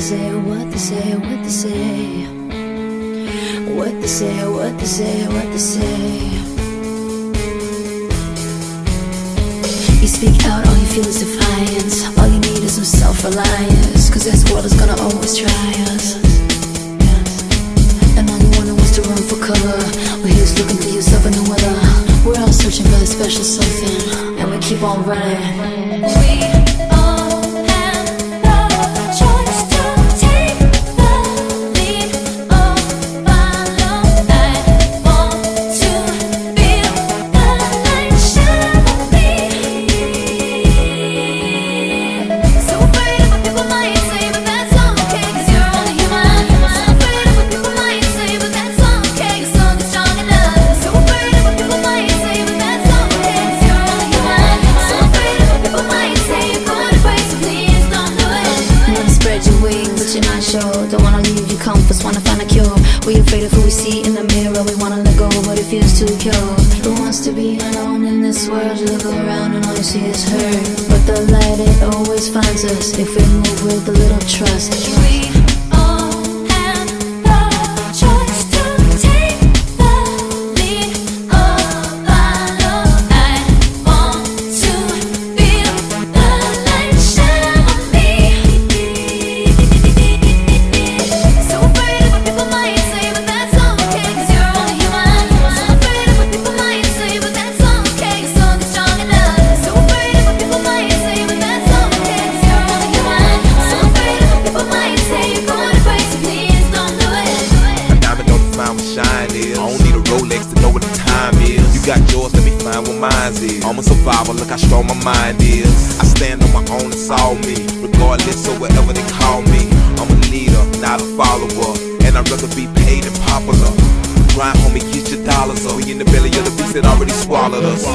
say, what they say, what they say. What they say, what they say, what they say. You speak out, all you feel is defiance. All you need is some self-reliance, cause this world is gonna always try us. And all you wanted was to run for cover. Well, here's looking for yourself and no other. We're all searching for the special something, and we keep on running. Don't wanna leave you comforts, wanna find a cure. We're afraid of who we see in the mirror. We wanna let go, but it feels too pure. Who wants to be alone in this world? You look around and all you see is hurt. But the light, it always finds us if we move with a little trust. Got yours, let me find what mine is. I'm a survivor, look how strong my mind is. I stand on my own, it's all me. Regardless of whatever they call me, I'm a leader, not a follower. And I'd rather be paid and popular. Grind, homie, get your dollars up. We in the belly of the beast that already swallowed us.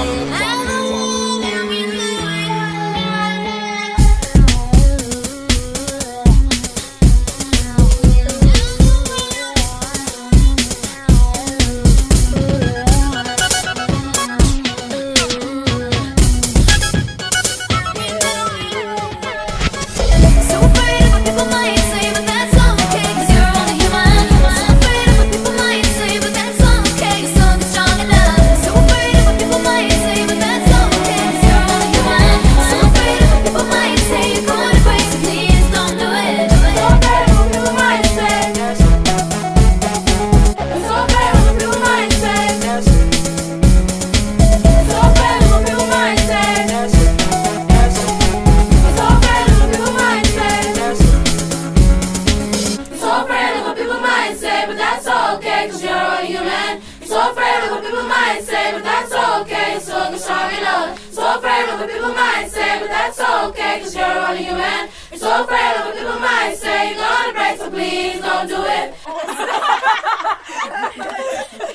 So afraid of what people might say, but that's okay, so you're strong enough. So afraid of what people might say, but that's okay, cause you're only human. You're so afraid of what people might say, you're gonna break, so please don't do it.